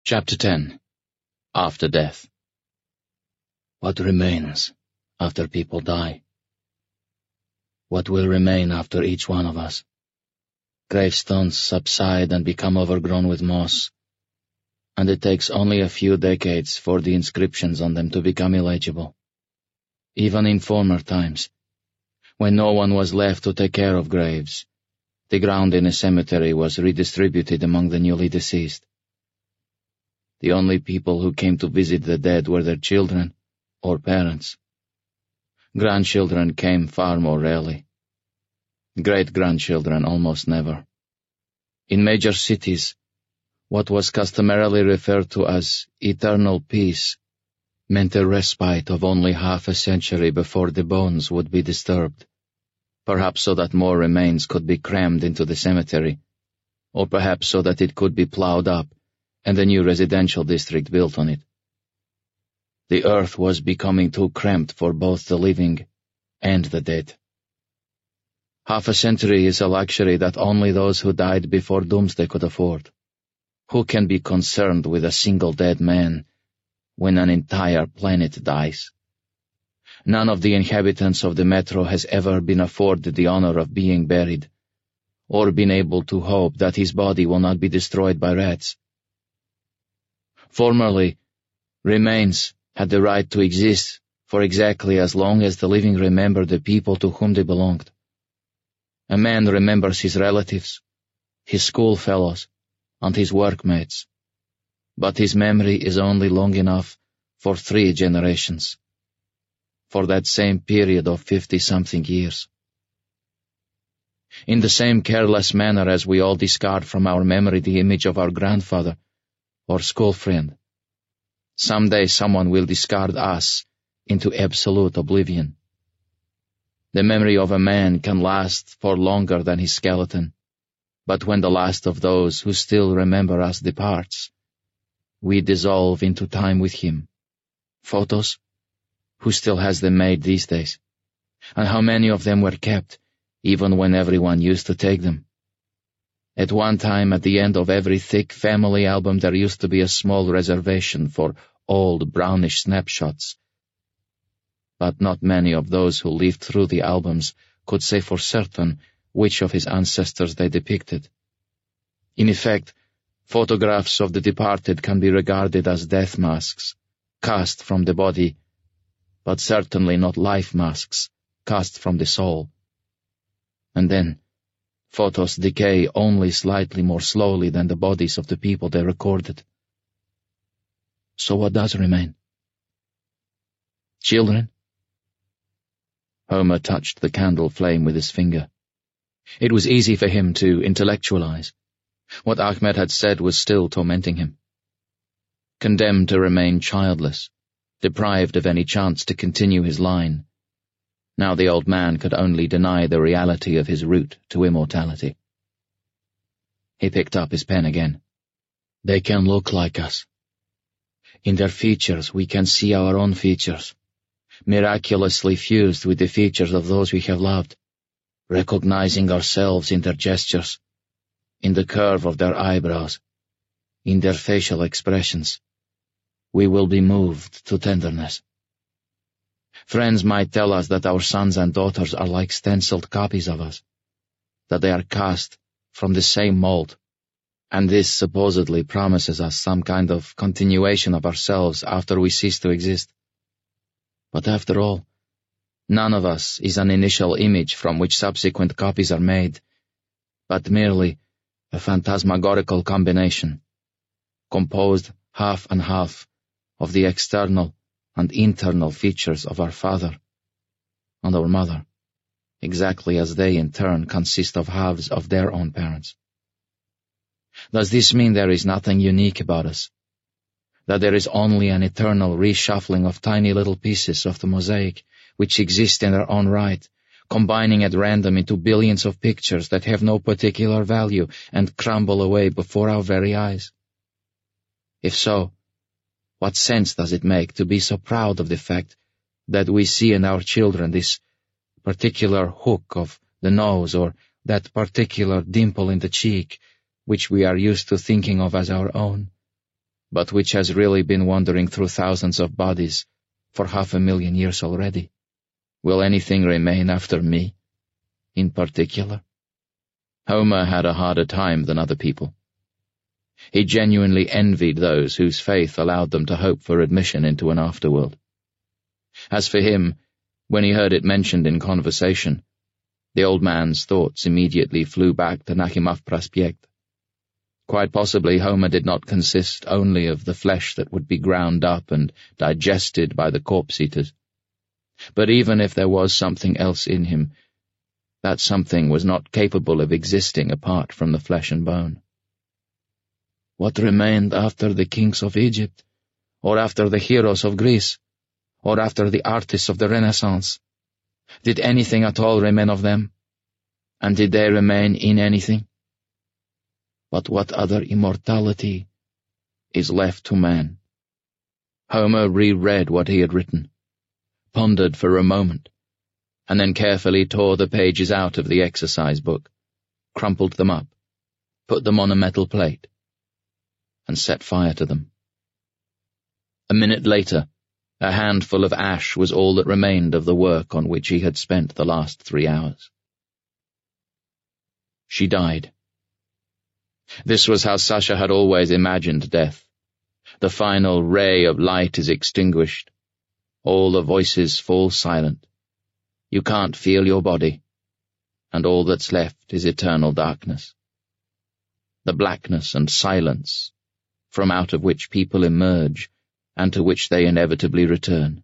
Chapter 10. After Death. What remains after people die? What will remain after each one of us? Gravestones subside and become overgrown with moss, and it takes only a few decades for the inscriptions on them to become illegible. Even in former times, when no one was left to take care of graves, the ground in a cemetery was redistributed among the newly deceased. The only people who came to visit the dead were their children or parents. Grandchildren came far more rarely. Great-grandchildren almost never. In major cities, what was customarily referred to as eternal peace meant a respite of only half a century before the bones would be disturbed, perhaps so that more remains could be crammed into the cemetery, or perhaps so that it could be ploughed up and a new residential district built on it. The earth was becoming too cramped for both the living and the dead. Half a century is a luxury that only those who died before doomsday could afford. Who can be concerned with a single dead man when an entire planet dies? None of the inhabitants of the metro has ever been afforded the honor of being buried, or been able to hope that his body will not be destroyed by rats. Formerly, remains had the right to exist for exactly as long as the living remember the people to whom they belonged. A man remembers his relatives, his schoolfellows, and his workmates, but his memory is only long enough for 3 generations, for that same period of 50-something years. In the same careless manner as we all discard from our memory the image of our grandfather or school friend, someday someone will discard us into absolute oblivion. The memory of a man can last for longer than his skeleton, but when the last of those who still remember us departs, we dissolve into time with him. Photos? Who still has them made these days? And how many of them were kept, even when everyone used to take them? At one time, at the end of every thick family album, there used to be a small reservation for old brownish snapshots. But not many of those who lived through the albums could say for certain which of his ancestors they depicted. In effect, photographs of the departed can be regarded as death masks, cast from the body, but certainly not life masks, cast from the soul. And then, photos decay only slightly more slowly than the bodies of the people they recorded. So what does remain? Children? Homer touched the candle flame with his finger. It was easy for him to intellectualize. What Ahmed had said was still tormenting him. Condemned to remain childless, deprived of any chance to continue his line, now the old man could only deny the reality of his route to immortality. He picked up his pen again. They can look like us. In their features we can see our own features, miraculously fused with the features of those we have loved, recognizing ourselves in their gestures, in the curve of their eyebrows, in their facial expressions. We will be moved to tenderness. Friends might tell us that our sons and daughters are like stenciled copies of us, that they are cast from the same mold, and this supposedly promises us some kind of continuation of ourselves after we cease to exist. But after all, none of us is an initial image from which subsequent copies are made, but merely a phantasmagorical combination, composed half and half of the external and internal features of our father and our mother, exactly as they in turn consist of halves of their own parents. Does this mean there is nothing unique about us? That there is only an eternal reshuffling of tiny little pieces of the mosaic which exist in their own right, combining at random into billions of pictures that have no particular value and crumble away before our very eyes? If so, what sense does it make to be so proud of the fact that we see in our children this particular hook of the nose or that particular dimple in the cheek which we are used to thinking of as our own? but which has really been wandering through thousands of bodies for 500,000 years already. Will anything remain after me, in particular? Homer had a harder time than other people. He genuinely envied those whose faith allowed them to hope for admission into an afterworld. As for him, when he heard it mentioned in conversation, the old man's thoughts immediately flew back to Nakhimov Prospekt. Quite possibly Homer did not consist only of the flesh that would be ground up and digested by the corpse-eaters. But even if there was something else in him, that something was not capable of existing apart from the flesh and bone. What remained after the kings of Egypt, or after the heroes of Greece, or after the artists of the Renaissance? Did anything at all remain of them? And did they remain in anything? But what other immortality is left to man? Homer reread what he had written, pondered for a moment, and then carefully tore the pages out of the exercise book, crumpled them up, put them on a metal plate, and set fire to them. A minute later, a handful of ash was all that remained of the work on which he had spent the last 3 hours. She died. This was how Sasha had always imagined death. The final ray of light is extinguished. All the voices fall silent. You can't feel your body, and all that's left is eternal darkness. The blackness and silence from out of which people emerge and to which they inevitably return.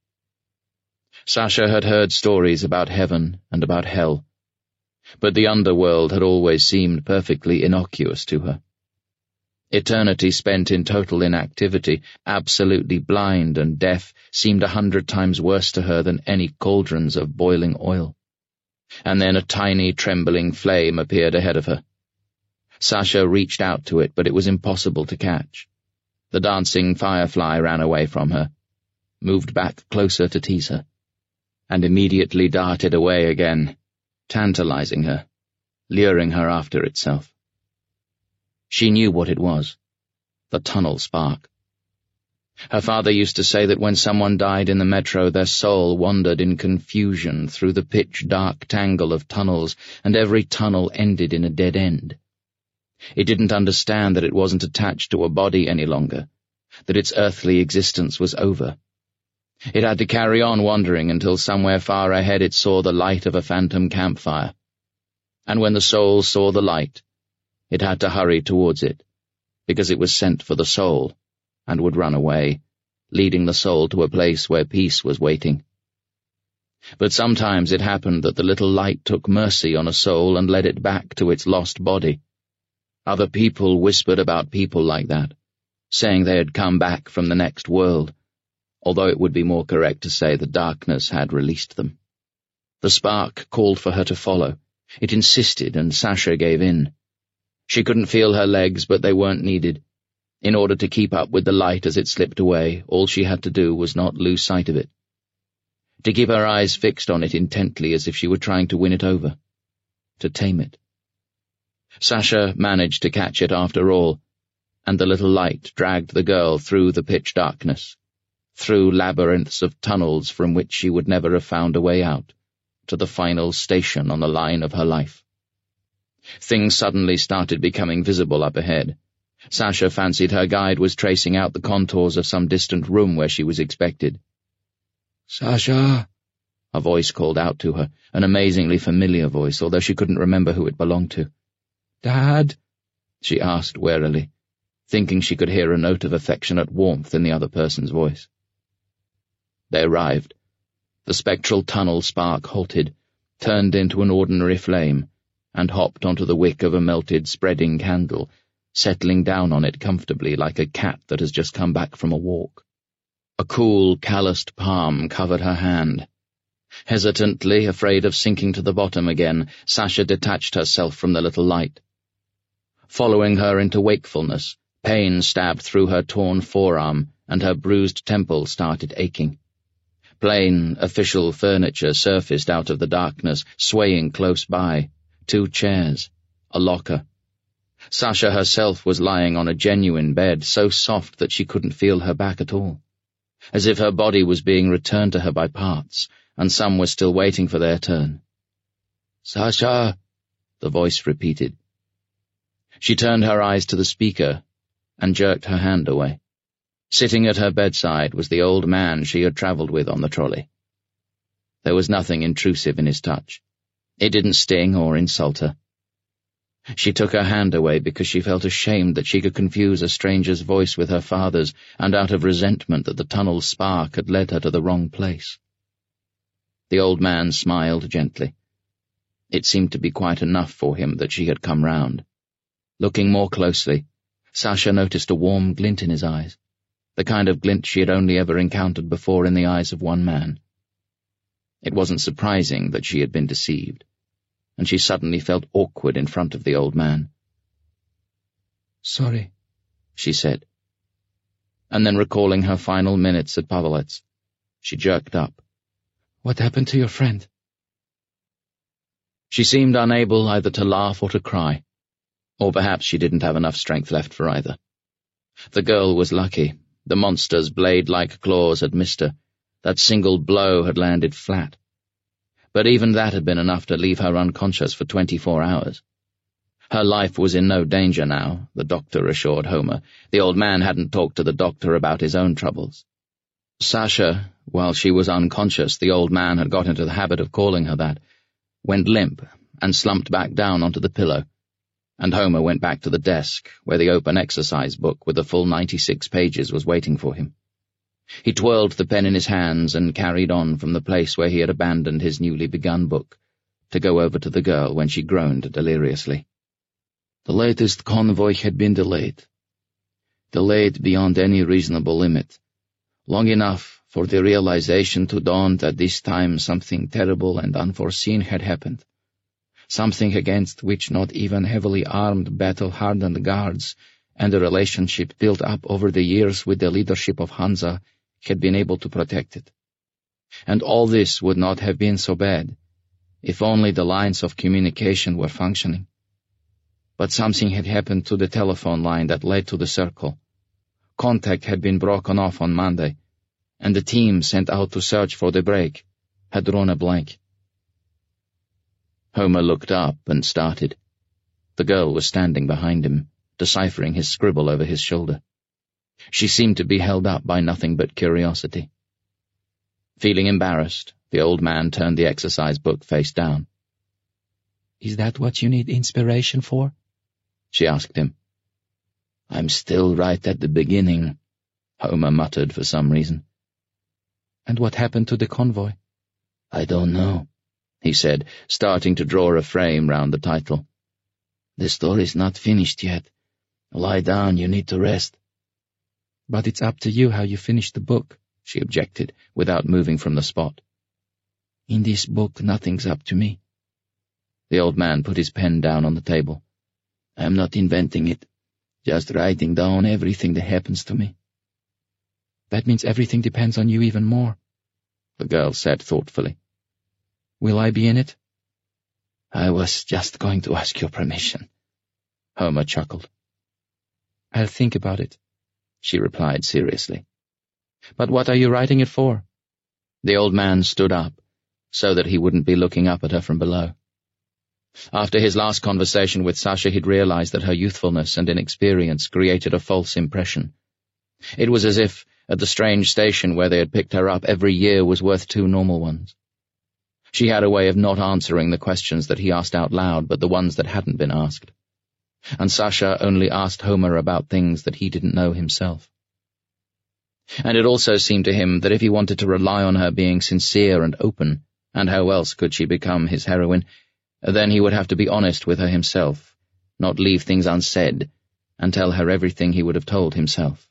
Sasha had heard stories about heaven and about hell, but the underworld had always seemed perfectly innocuous to her. Eternity spent in total inactivity, absolutely blind and deaf, seemed 100 times worse to her than any cauldrons of boiling oil. And then a tiny trembling flame appeared ahead of her. Sasha reached out to it, but it was impossible to catch. The dancing firefly ran away from her, moved back closer to tease her, and immediately darted away again, tantalizing her, luring her after itself. She knew what it was, the tunnel spark. Her father used to say that when someone died in the metro, their soul wandered in confusion through the pitch-dark tangle of tunnels, and every tunnel ended in a dead end. It didn't understand that it wasn't attached to a body any longer, that its earthly existence was over. It had to carry on wandering until somewhere far ahead it saw the light of a phantom campfire. And when the soul saw the light, it had to hurry towards it, because it was sent for the soul, and would run away, leading the soul to a place where peace was waiting. But sometimes it happened that the little light took mercy on a soul and led it back to its lost body. Other people whispered about people like that, saying they had come back from the next world, although it would be more correct to say the darkness had released them. The spark called for her to follow. It insisted, and Sasha gave in. She couldn't feel her legs, but they weren't needed. In order to keep up with the light as it slipped away, all she had to do was not lose sight of it. To keep her eyes fixed on it intently as if she were trying to win it over, to tame it. Sasha managed to catch it after all, and the little light dragged the girl through the pitch darkness, through labyrinths of tunnels from which she would never have found a way out, to the final station on the line of her life. Things suddenly started becoming visible up ahead. Sasha fancied her guide was tracing out the contours of some distant room where she was expected. "Sasha!" A voice called out to her, an amazingly familiar voice, although she couldn't remember who it belonged to. "Dad?" she asked warily, thinking she could hear a note of affectionate warmth in the other person's voice. They arrived. The spectral tunnel spark halted, turned into an ordinary flame, and hopped onto the wick of a melted spreading candle, settling down on it comfortably like a cat that has just come back from a walk. A cool, calloused palm covered her hand. Hesitantly, afraid of sinking to the bottom again, Sasha detached herself from the little light. Following her into wakefulness, pain stabbed through her torn forearm, and her bruised temple started aching. Plain, official furniture surfaced out of the darkness, swaying close by. 2 chairs, a locker. Sasha herself was lying on a genuine bed, so soft that she couldn't feel her back at all, as if her body was being returned to her by parts, and some were still waiting for their turn. "Sasha," the voice repeated. She turned her eyes to the speaker and jerked her hand away. Sitting at her bedside was the old man she had travelled with on the trolley. There was nothing intrusive in his touch. It didn't sting or insult her. She took her hand away because she felt ashamed that she could confuse a stranger's voice with her father's, and out of resentment that the tunnel's spark had led her to the wrong place. The old man smiled gently. It seemed to be quite enough for him that she had come round. Looking more closely, Sasha noticed a warm glint in his eyes, the kind of glint she had only ever encountered before in the eyes of one man. It wasn't surprising that she had been deceived, and she suddenly felt awkward in front of the old man. "Sorry," she said. And then, recalling her final minutes at Pavelet's, she jerked up. "What happened to your friend?" She seemed unable either to laugh or to cry, or perhaps she didn't have enough strength left for either. The girl was lucky. The monster's blade-like claws had missed her. That single blow had landed flat. But even that had been enough to leave her unconscious for 24 hours. Her life was in no danger now, the doctor assured Homer. The old man hadn't talked to the doctor about his own troubles. Sasha, while she was unconscious, the old man had got into the habit of calling her that, went limp and slumped back down onto the pillow, and Homer went back to the desk, where the open exercise book with the full 96 pages was waiting for him. He twirled the pen in his hands and carried on from the place where he had abandoned his newly begun book, to go over to the girl when she groaned deliriously. The latest convoy had been delayed. Delayed beyond any reasonable limit, long enough for the realization to dawn that this time something terrible and unforeseen had happened. Something against which not even heavily armed, battle-hardened guards and a relationship built up over the years with the leadership of Hansa had been able to protect it. And all this would not have been so bad, if only the lines of communication were functioning. But something had happened to the telephone line that led to the circle. Contact had been broken off on Monday, and the team sent out to search for the break had drawn a blank. Homer looked up and started. The girl was standing behind him, deciphering his scribble over his shoulder. She seemed to be held up by nothing but curiosity. Feeling embarrassed, the old man turned the exercise book face down. "Is that what you need inspiration for?" she asked him. "I'm still right at the beginning," Homer muttered for some reason. "And what happened to the convoy?" "I don't know," he said, starting to draw a frame round the title. "The story's not finished yet. Lie down, you need to rest." "But it's up to you how you finish the book," she objected, without moving from the spot. "In this book, nothing's up to me." The old man put his pen down on the table. "I'm not inventing it, just writing down everything that happens to me." "That means everything depends on you even more," the girl said thoughtfully. "Will I be in it?" "I was just going to ask your permission," Homer chuckled. "I'll think about it," she replied seriously. "But what are you writing it for?" The old man stood up, so that he wouldn't be looking up at her from below. After his last conversation with Sasha, he'd realized that her youthfulness and inexperience created a false impression. It was as if, at the strange station where they had picked her up, every year was worth 2 normal ones. She had a way of not answering the questions that he asked out loud, but the ones that hadn't been asked. And Sasha only asked Homer about things that he didn't know himself. And it also seemed to him that if he wanted to rely on her being sincere and open, and how else could she become his heroine, then he would have to be honest with her himself, not leave things unsaid, and tell her everything he would have told himself.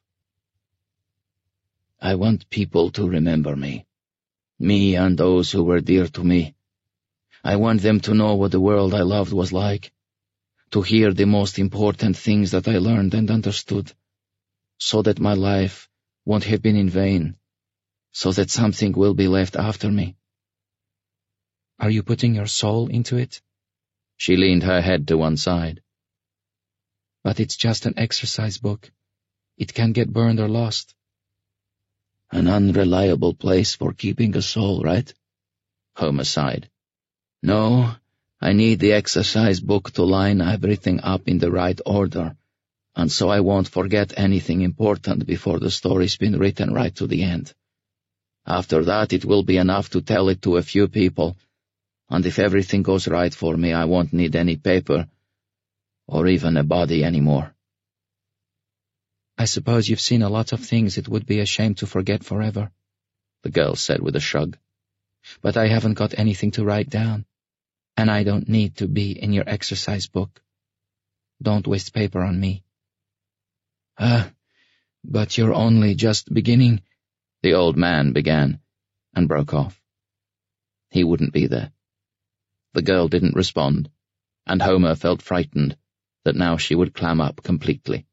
"I want people to remember me and those who were dear to me. I want them to know what the world I loved was like, to hear the most important things that I learned and understood, so that my life won't have been in vain, so that something will be left after me." "Are you putting your soul into it?" She leaned her head to one side. But it's just an exercise book. It can get burned or lost. An unreliable place for keeping a soul, right? Homer sighed. No, I need the exercise book to line everything up in the right order, and so I won't forget anything important before the story's been written right to the end. After that, it will be enough to tell it to a few people, and if everything goes right for me, I won't need any paper, or even a body anymore. I suppose you've seen a lot of things it would be a shame to forget forever, the girl said with a shrug. But I haven't got anything to write down, and I don't need to be in your exercise book. Don't waste paper on me. But you're only just beginning, the old man began, and broke off. He wouldn't be there. The girl didn't respond, and Homer felt frightened that now she would clam up completely.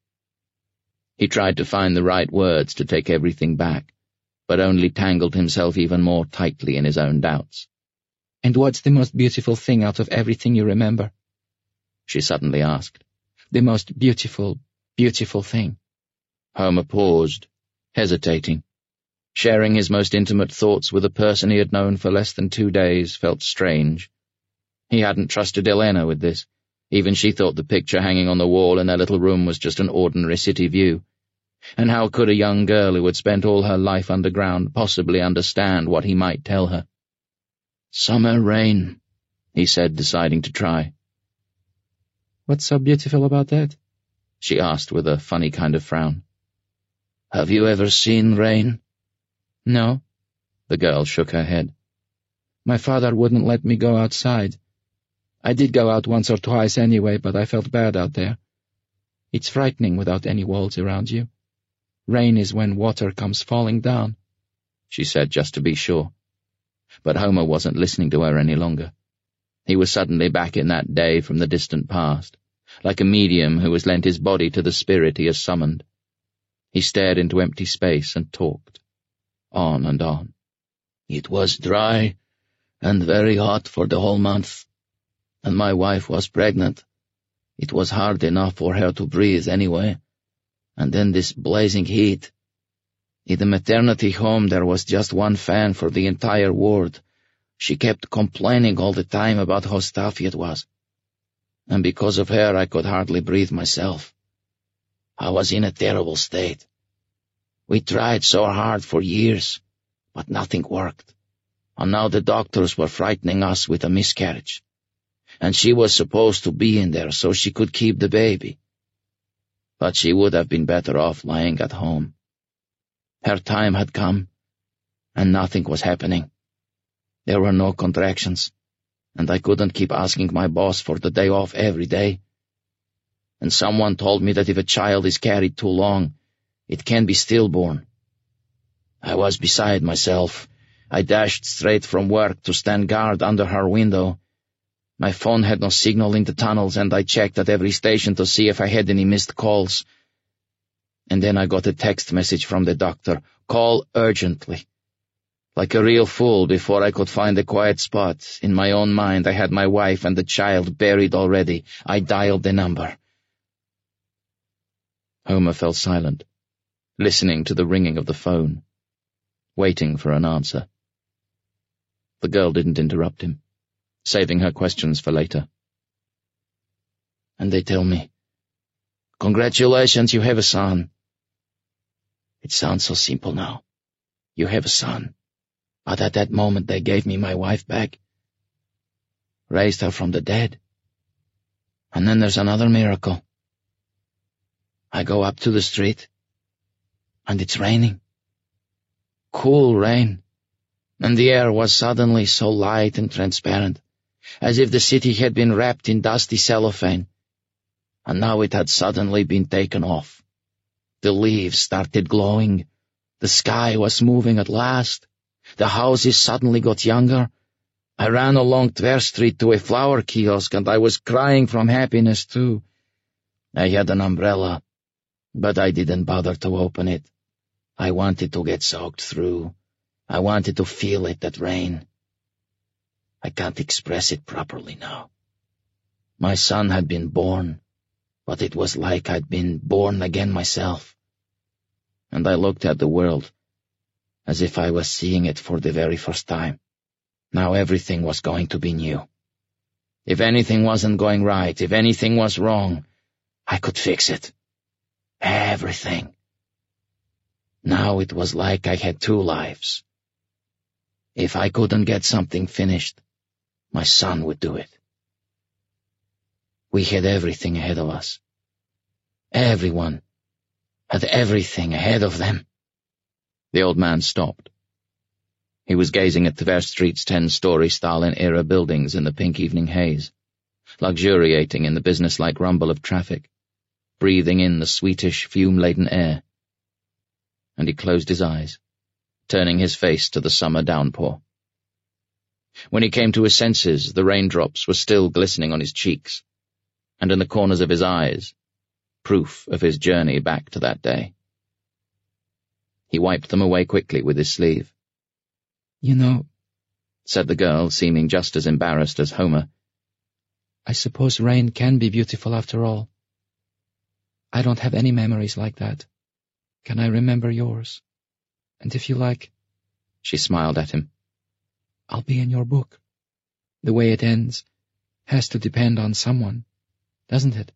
He tried to find the right words to take everything back, but only tangled himself even more tightly in his own doubts. And what's the most beautiful thing out of everything you remember? She suddenly asked. The most beautiful, beautiful thing. Homer paused, hesitating. Sharing his most intimate thoughts with a person he had known for less than 2 days felt strange. He hadn't trusted Elena with this. Even she thought the picture hanging on the wall in their little room was just an ordinary city view. And how could a young girl who had spent all her life underground possibly understand what he might tell her? Summer rain, he said, deciding to try. What's so beautiful about that? She asked with a funny kind of frown. Have you ever seen rain? No. The girl shook her head. My father wouldn't let me go outside. I did go out once or twice anyway, but I felt bad out there. It's frightening without any walls around you. Rain is when water comes falling down, she said just to be sure. But Homer wasn't listening to her any longer. He was suddenly back in that day from the distant past, like a medium who has lent his body to the spirit he has summoned. He stared into empty space and talked, on and on. It was dry and very hot for the whole month, and my wife was pregnant. It was hard enough for her to breathe anyway, and then this blazing heat. In the maternity home there was just one fan for the entire ward. She kept complaining all the time about how stuffy it was, and because of her I could hardly breathe myself. I was in a terrible state. We tried so hard for years, but nothing worked, and now the doctors were frightening us with a miscarriage. And she was supposed to be in there so she could keep the baby. But she would have been better off lying at home. Her time had come, and nothing was happening. There were no contractions, and I couldn't keep asking my boss for the day off every day. And someone told me that if a child is carried too long, it can be stillborn. I was beside myself. I dashed straight from work to stand guard under her window. My phone had no signal in the tunnels, and I checked at every station to see if I had any missed calls. And then I got a text message from the doctor, "Call urgently." Like a real fool, before I could find a quiet spot, in my own mind I had my wife and the child buried already. I dialed the number. Homer fell silent, listening to the ringing of the phone, waiting for an answer. The girl didn't interrupt him, saving her questions for later. And they tell me, "Congratulations, you have a son." It sounds so simple now. You have a son. But at that moment they gave me my wife back, raised her from the dead. And then there's another miracle. I go up to the street, and it's raining. Cool rain, and the air was suddenly so light and transparent, as if the city had been wrapped in dusty cellophane, and now it had suddenly been taken off. The leaves started glowing, the sky was moving at last, the houses suddenly got younger. I ran along Tver Street to a flower kiosk, and I was crying from happiness too. I had an umbrella, but I didn't bother to open it. I wanted to get soaked through. I wanted to feel it, that rain. I can't express it properly now. My son had been born, but it was like I'd been born again myself. And I looked at the world as if I was seeing it for the very first time. Now everything was going to be new. If anything wasn't going right, if anything was wrong, I could fix it. Everything. Now it was like I had two lives. If I couldn't get something finished, my son would do it. We had everything ahead of us. Everyone had everything ahead of them. The old man stopped. He was gazing at Tver Street's 10-story Stalin-era buildings in the pink evening haze, luxuriating in the business-like rumble of traffic, breathing in the sweetish, fume-laden air. And he closed his eyes, turning his face to the summer downpour. When he came to his senses, the raindrops were still glistening on his cheeks, and in the corners of his eyes, proof of his journey back to that day. He wiped them away quickly with his sleeve. "You know," said the girl, seeming just as embarrassed as Homer, "I suppose rain can be beautiful after all. I don't have any memories like that. Can I remember yours? And if you like," she smiled at him, "I'll be in your book. The way it ends has to depend on someone, doesn't it?"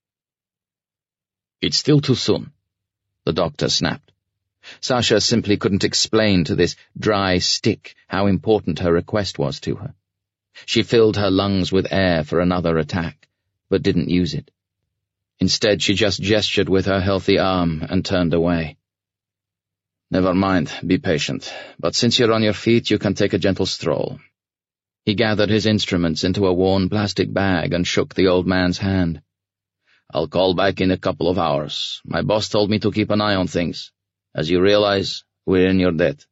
"It's still too soon," the doctor snapped. Sasha simply couldn't explain to this dry stick how important her request was to her. She filled her lungs with air for another attack, but didn't use it. Instead, she just gestured with her healthy arm and turned away. "Never mind, be patient, but since you're on your feet, you can take a gentle stroll." He gathered his instruments into a worn plastic bag and shook the old man's hand. "I'll call back in a couple of hours. My boss told me to keep an eye on things. As you realize, we're in your debt."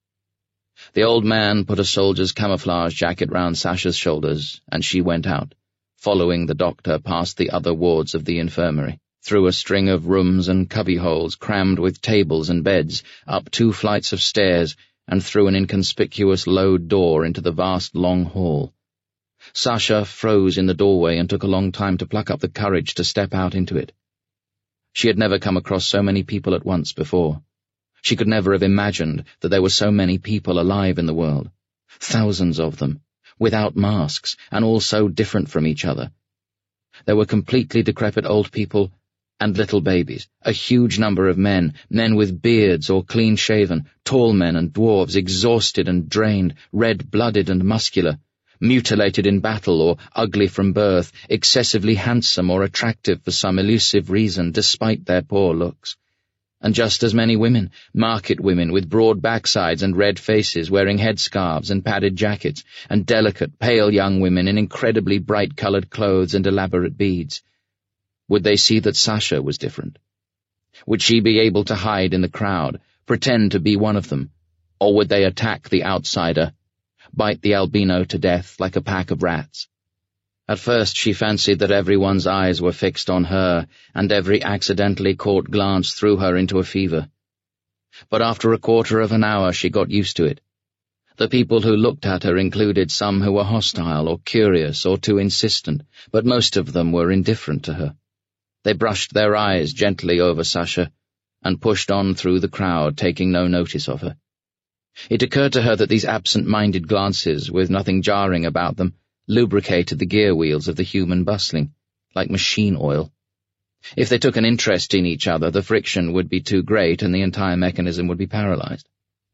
The old man put a soldier's camouflage jacket round Sasha's shoulders, and she went out, following the doctor past the other wards of the infirmary, through a string of rooms and cubbyholes crammed with tables and beds, up 2 flights of stairs, and through an inconspicuous low door into the vast long hall. Sasha froze in the doorway and took a long time to pluck up the courage to step out into it. She had never come across so many people at once before. She could never have imagined that there were so many people alive in the world, thousands of them, without masks, and all so different from each other. There were completely decrepit old people and little babies, a huge number of men with beards or clean-shaven, tall men and dwarves, exhausted and drained, red-blooded and muscular, mutilated in battle or ugly from birth, excessively handsome or attractive for some elusive reason despite their poor looks. And just as many women, market women with broad backsides and red faces wearing headscarves and padded jackets, and delicate, pale young women in incredibly bright-coloured clothes and elaborate beads. Would they see that Sasha was different? Would she be able to hide in the crowd, pretend to be one of them, or would they attack the outsider, bite the albino to death like a pack of rats? At first she fancied that everyone's eyes were fixed on her, and every accidentally caught glance threw her into a fever. But after a quarter of an hour she got used to it. The people who looked at her included some who were hostile or curious or too insistent, but most of them were indifferent to her. They brushed their eyes gently over Sasha, and pushed on through the crowd, taking no notice of her. It occurred to her that these absent-minded glances, with nothing jarring about them, lubricated the gear wheels of the human bustling, like machine oil. If they took an interest in each other, the friction would be too great and the entire mechanism would be paralyzed.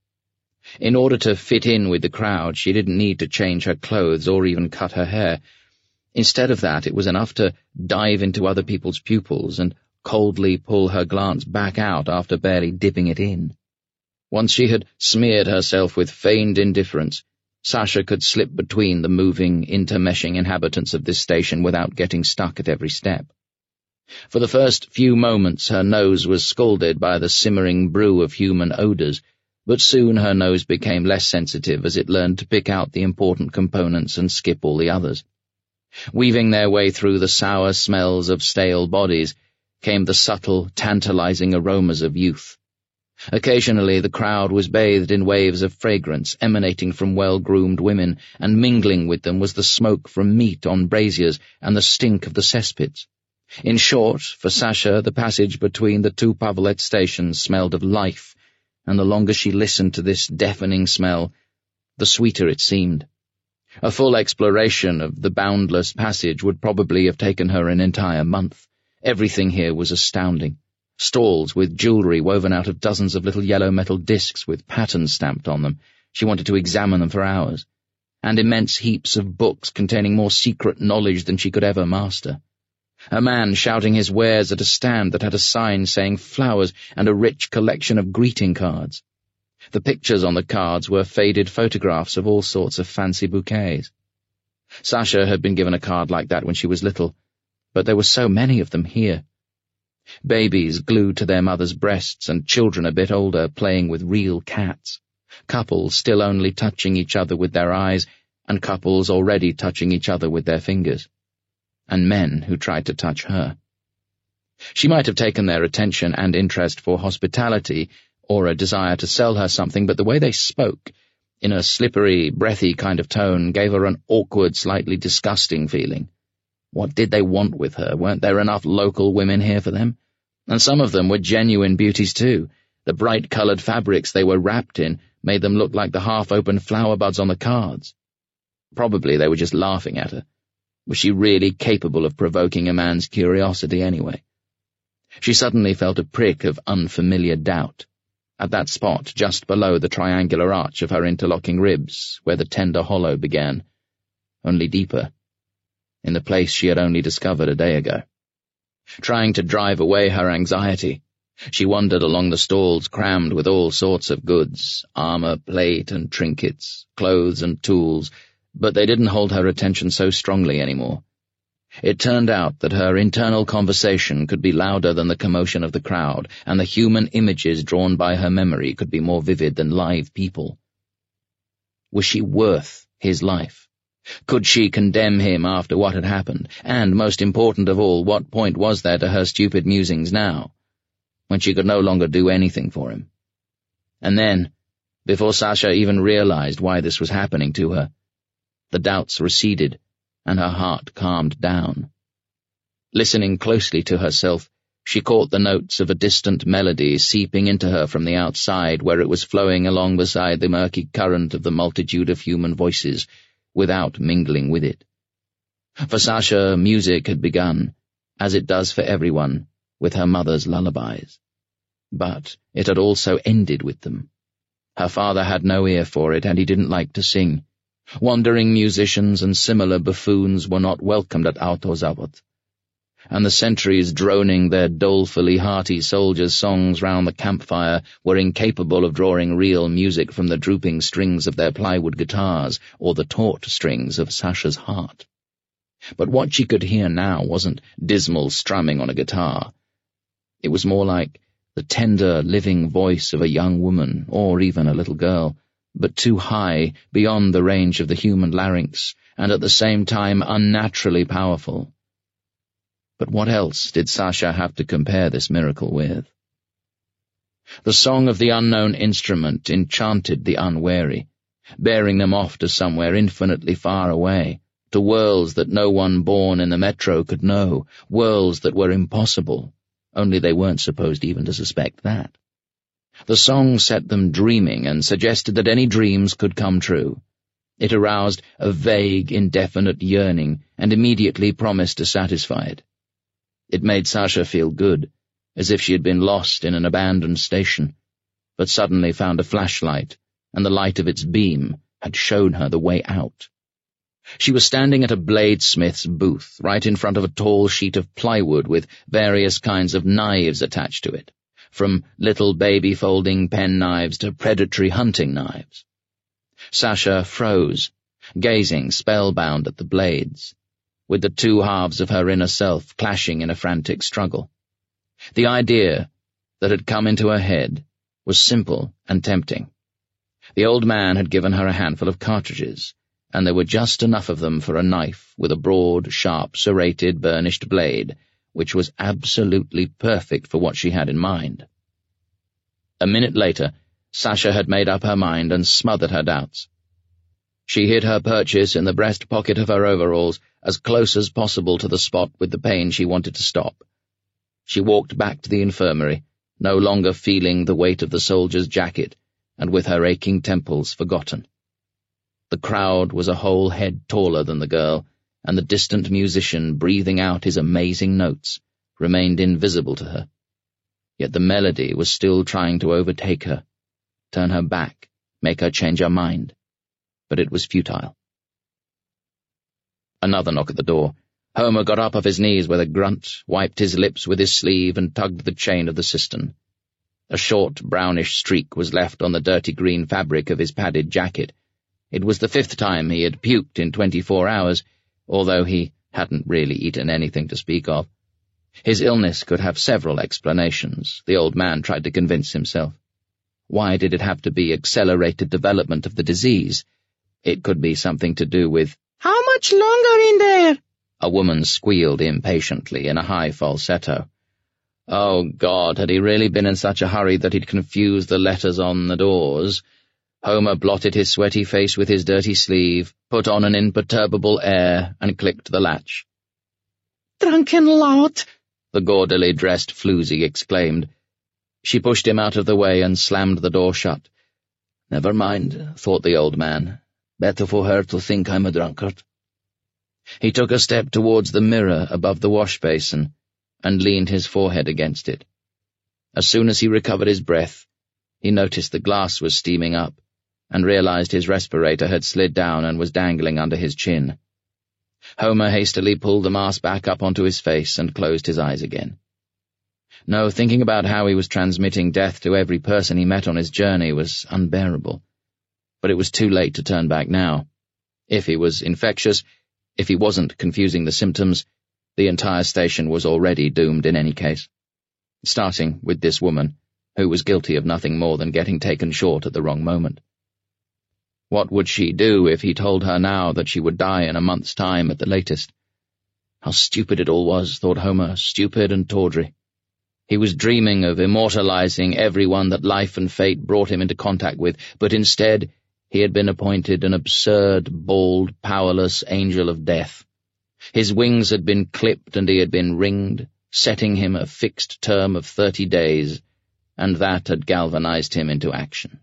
In order to fit in with the crowd, she didn't need to change her clothes or even cut her hair. Instead of that, it was enough to dive into other people's pupils and coldly pull her glance back out after barely dipping it in. Once she had smeared herself with feigned indifference, Sasha could slip between the moving, intermeshing inhabitants of this station without getting stuck at every step. For the first few moments her nose was scalded by the simmering brew of human odours, but soon her nose became less sensitive as it learned to pick out the important components and skip all the others. Weaving their way through the sour smells of stale bodies came the subtle, tantalizing aromas of youth. Occasionally the crowd was bathed in waves of fragrance emanating from well-groomed women, and mingling with them was the smoke from meat on braziers and the stink of the cesspits. In short, for Sasha, the passage between the two Pavelet stations smelled of life, and the longer she listened to this deafening smell, the sweeter it seemed. A full exploration of the boundless passage would probably have taken her an entire month. Everything here was astounding. Stalls with jewellery woven out of dozens of little yellow metal discs with patterns stamped on them. She wanted to examine them for hours. And immense heaps of books containing more secret knowledge than she could ever master. A man shouting his wares at a stand that had a sign saying flowers and a rich collection of greeting cards. The pictures on the cards were faded photographs of all sorts of fancy bouquets. Sasha had been given a card like that when she was little, but there were so many of them here. Babies glued to their mothers' breasts and children a bit older playing with real cats. Couples still only touching each other with their eyes, and couples already touching each other with their fingers. And men who tried to touch her. She might have taken their attention and interest for hospitality, or a desire to sell her something, but the way they spoke, in a slippery, breathy kind of tone, gave her an awkward, slightly disgusting feeling. What did they want with her? Weren't there enough local women here for them? And some of them were genuine beauties too. The bright-coloured fabrics they were wrapped in made them look like the half-open flower buds on the cards. Probably they were just laughing at her. Was she really capable of provoking a man's curiosity anyway? She suddenly felt a prick of unfamiliar doubt. At that spot, just below the triangular arch of her interlocking ribs, where the tender hollow began, only deeper, in the place she had only discovered a day ago. Trying to drive away her anxiety, she wandered along the stalls crammed with all sorts of goods, armour, plate and trinkets, clothes and tools, but they didn't hold her attention so strongly anymore. It turned out that her internal conversation could be louder than the commotion of the crowd, and the human images drawn by her memory could be more vivid than live people. Was she worth his life? Could she condemn him after what had happened? And, most important of all, what point was there to her stupid musings now, when she could no longer do anything for him? And then, before Sasha even realized why this was happening to her, the doubts receded, and her heart calmed down. Listening closely to herself, she caught the notes of a distant melody seeping into her from the outside, where it was flowing along beside the murky current of the multitude of human voices, without mingling with it. For Sasha, music had begun, as it does for everyone, with her mother's lullabies. But it had also ended with them. Her father had no ear for it, and he didn't like to sing. Wandering musicians and similar buffoons were not welcomed at Autozavod, and the sentries droning their dolefully hearty soldiers' songs round the campfire were incapable of drawing real music from the drooping strings of their plywood guitars or the taut strings of Sasha's heart. But what she could hear now wasn't dismal strumming on a guitar. It was more like the tender, living voice of a young woman, or even a little girl, but too high, beyond the range of the human larynx, and at the same time unnaturally powerful. But what else did Sasha have to compare this miracle with? The song of the unknown instrument enchanted the unwary, bearing them off to somewhere infinitely far away, to worlds that no one born in the metro could know, worlds that were impossible, only they weren't supposed even to suspect that. The song set them dreaming and suggested that any dreams could come true. It aroused a vague, indefinite yearning and immediately promised to satisfy it. It made Sasha feel good, as if she had been lost in an abandoned station, but suddenly found a flashlight, and the light of its beam had shown her the way out. She was standing at a bladesmith's booth, right in front of a tall sheet of plywood with various kinds of knives attached to it, from little baby folding pen knives to predatory hunting knives. Sasha froze, gazing spellbound at the blades, with the two halves of her inner self clashing in a frantic struggle. The idea that had come into her head was simple and tempting. The old man had given her a handful of cartridges, and there were just enough of them for a knife with a broad, sharp, serrated, burnished blade, which was absolutely perfect for what she had in mind. A minute later, Sasha had made up her mind and smothered her doubts. She hid her purchase in the breast pocket of her overalls as close as possible to the spot with the pain she wanted to stop. She walked back to the infirmary, no longer feeling the weight of the soldier's jacket, and with her aching temples forgotten. The crowd was a whole head taller than the girl, and the distant musician breathing out his amazing notes remained invisible to her. Yet the melody was still trying to overtake her, turn her back, make her change her mind. But it was futile. Another knock at the door. Homer got up off his knees with a grunt, wiped his lips with his sleeve, and tugged the chain of the cistern. A short, brownish streak was left on the dirty green fabric of his padded jacket. It was the 5th time he had puked in 24 hours, although he hadn't really eaten anything to speak of. His illness could have several explanations, the old man tried to convince himself. Why did it have to be accelerated development of the disease? It could be something to do with, "How much longer in there?" a woman squealed impatiently in a high falsetto. Oh, God, had he really been in such a hurry that he'd confused the letters on the doors? Homer blotted his sweaty face with his dirty sleeve, put on an imperturbable air, and clicked the latch. "Drunken lot!" the gaudily dressed floozy exclaimed. She pushed him out of the way and slammed the door shut. Never mind, thought the old man. Better for her to think I'm a drunkard. He took a step towards the mirror above the wash basin and leaned his forehead against it. As soon as he recovered his breath, he noticed the glass was steaming up and realized his respirator had slid down and was dangling under his chin. Homer hastily pulled the mask back up onto his face and closed his eyes again. No, thinking about how he was transmitting death to every person he met on his journey was unbearable. But it was too late to turn back now. If he was infectious, if he wasn't confusing the symptoms, the entire station was already doomed in any case. Starting with this woman, who was guilty of nothing more than getting taken short at the wrong moment. What would she do if he told her now that she would die in a month's time at the latest? How stupid it all was, thought Homer, stupid and tawdry. He was dreaming of immortalizing everyone that life and fate brought him into contact with, but instead he had been appointed an absurd, bald, powerless angel of death. His wings had been clipped and he had been ringed, setting him a fixed term of 30 days, and that had galvanized him into action.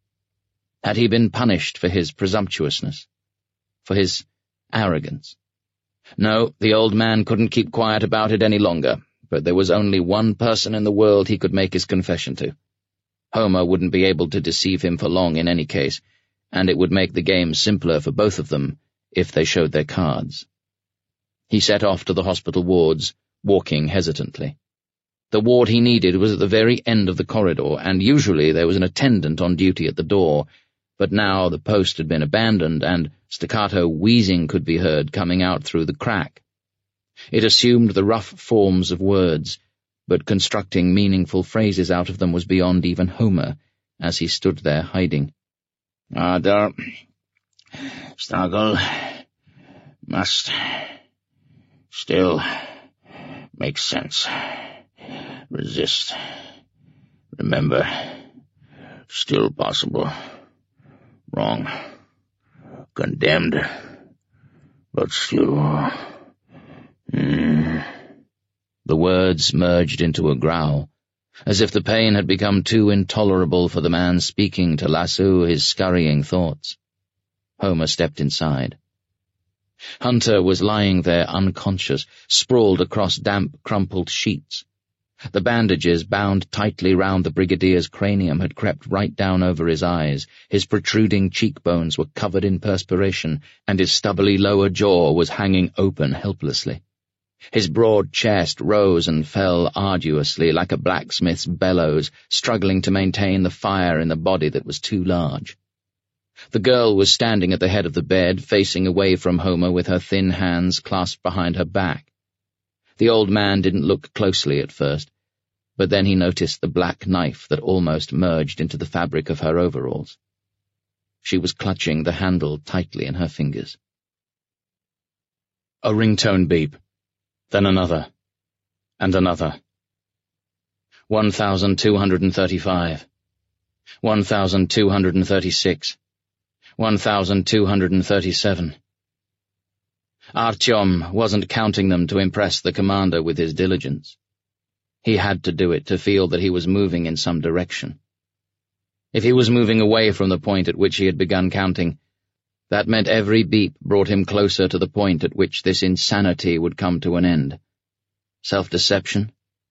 Had he been punished for his presumptuousness? For his arrogance? No, the old man couldn't keep quiet about it any longer, but there was only one person in the world he could make his confession to. Homer wouldn't be able to deceive him for long in any case, and it would make the game simpler for both of them if they showed their cards. He set off to the hospital wards, walking hesitantly. The ward he needed was at the very end of the corridor, and usually there was an attendant on duty at the door, but now the post had been abandoned, and staccato wheezing could be heard coming out through the crack. It assumed the rough forms of words, but constructing meaningful phrases out of them was beyond even Homer, as he stood there hiding. Other struggle must still make sense. Resist. Remember, still possible. Wrong. Condemned. But still. The words merged into a growl, as if the pain had become too intolerable for the man speaking to lasso his scurrying thoughts. Homer stepped inside. Hunter was lying there unconscious, sprawled across damp, crumpled sheets. The bandages bound tightly round the brigadier's cranium had crept right down over his eyes, his protruding cheekbones were covered in perspiration, and his stubbly lower jaw was hanging open helplessly. His broad chest rose and fell arduously like a blacksmith's bellows, struggling to maintain the fire in the body that was too large. The girl was standing at the head of the bed, facing away from Homer with her thin hands clasped behind her back. The old man didn't look closely at first, but then he noticed the black knife that almost merged into the fabric of her overalls. She was clutching the handle tightly in her fingers. A ringtone beep, then another, and another. 1,235. 1,236. 1,237. Artyom wasn't counting them to impress the commander with his diligence. He had to do it to feel that he was moving in some direction. If he was moving away from the point at which he had begun counting, that meant every beep brought him closer to the point at which this insanity would come to an end. Self-deception?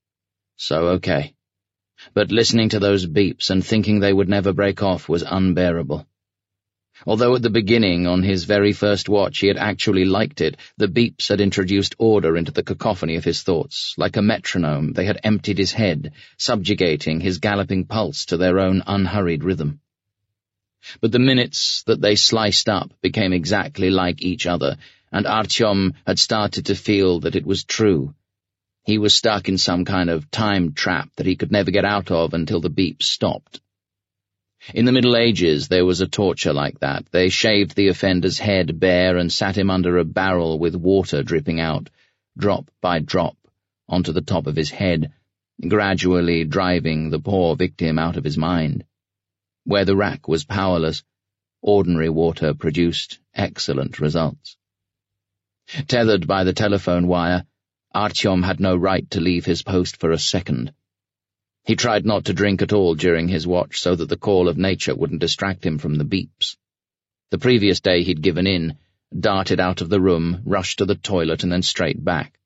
So okay. But listening to those beeps and thinking they would never break off was unbearable. Although at the beginning, on his very first watch, he had actually liked it, the beeps had introduced order into the cacophony of his thoughts. Like a metronome, they had emptied his head, subjugating his galloping pulse to their own unhurried rhythm. But the minutes that they sliced up became exactly like each other, and Artyom had started to feel that it was true. He was stuck in some kind of time trap that he could never get out of until the beeps stopped. In the Middle Ages there was a torture like that. They shaved the offender's head bare and sat him under a barrel with water dripping out, drop by drop, onto the top of his head, gradually driving the poor victim out of his mind. Where the rack was powerless, ordinary water produced excellent results. Tethered by the telephone wire, Artyom had no right to leave his post for a second. He tried not to drink at all during his watch so that the call of nature wouldn't distract him from the beeps. The previous day he'd given in, darted out of the room, rushed to the toilet and then straight back.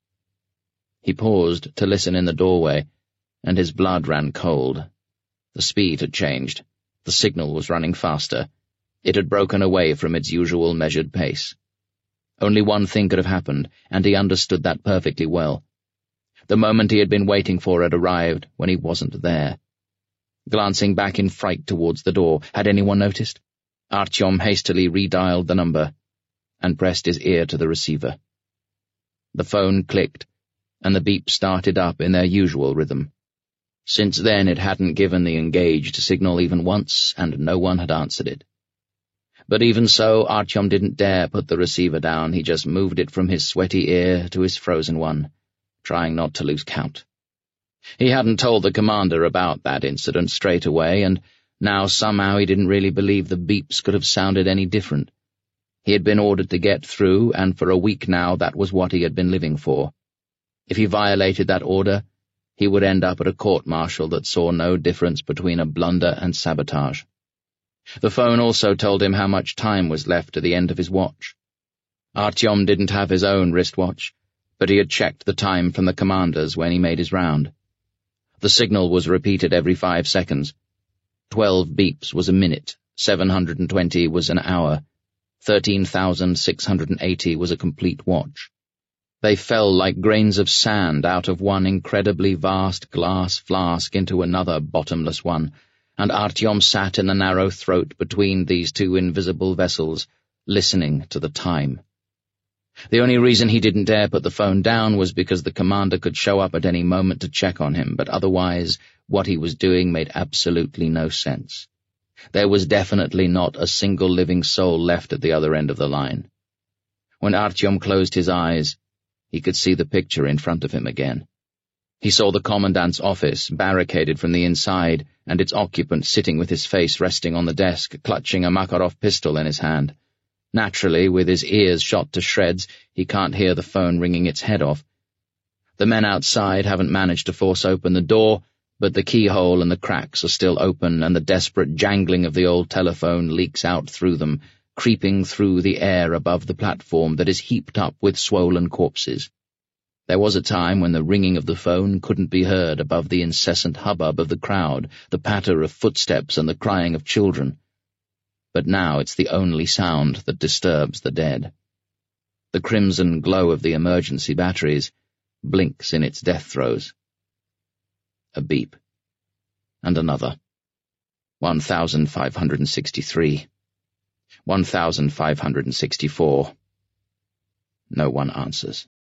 He paused to listen in the doorway, and his blood ran cold. The speed had changed. The signal was running faster. It had broken away from its usual measured pace. Only one thing could have happened, and he understood that perfectly well. The moment he had been waiting for had arrived when he wasn't there. Glancing back in fright towards the door, had anyone noticed? Artyom hastily redialed the number and pressed his ear to the receiver. The phone clicked, and the beeps started up in their usual rhythm. Since then it hadn't given the engaged signal even once, and no one had answered it. But even so, Artyom didn't dare put the receiver down. He just moved it from his sweaty ear to his frozen one, trying not to lose count. He hadn't told the commander about that incident straight away, and now somehow he didn't really believe the beeps could have sounded any different. He had been ordered to get through, and for a week now that was what he had been living for. If he violated that order, he would end up at a court-martial that saw no difference between a blunder and sabotage. The phone also told him how much time was left to the end of his watch. Artyom didn't have his own wristwatch, but he had checked the time from the commander's when he made his round. The signal was repeated every 5 seconds. 12 beeps was a minute, 720 was an hour, 13,680 was a complete watch. They fell like grains of sand out of one incredibly vast glass flask into another bottomless one, and Artyom sat in the narrow throat between these two invisible vessels, listening to the time. The only reason he didn't dare put the phone down was because the commander could show up at any moment to check on him, but otherwise what he was doing made absolutely no sense. There was definitely not a single living soul left at the other end of the line. When Artyom closed his eyes, he could see the picture in front of him again. He saw the commandant's office, barricaded from the inside, and its occupant sitting with his face resting on the desk, clutching a Makarov pistol in his hand. Naturally, with his ears shot to shreds, he can't hear the phone ringing its head off. The men outside haven't managed to force open the door, but the keyhole and the cracks are still open, and the desperate jangling of the old telephone leaks out through them, creeping through the air above the platform that is heaped up with swollen corpses. There was a time when the ringing of the phone couldn't be heard above the incessant hubbub of the crowd, the patter of footsteps and the crying of children. But now it's the only sound that disturbs the dead. The crimson glow of the emergency batteries blinks in its death throes. A beep. And another. 1,563. 1,564. No one answers.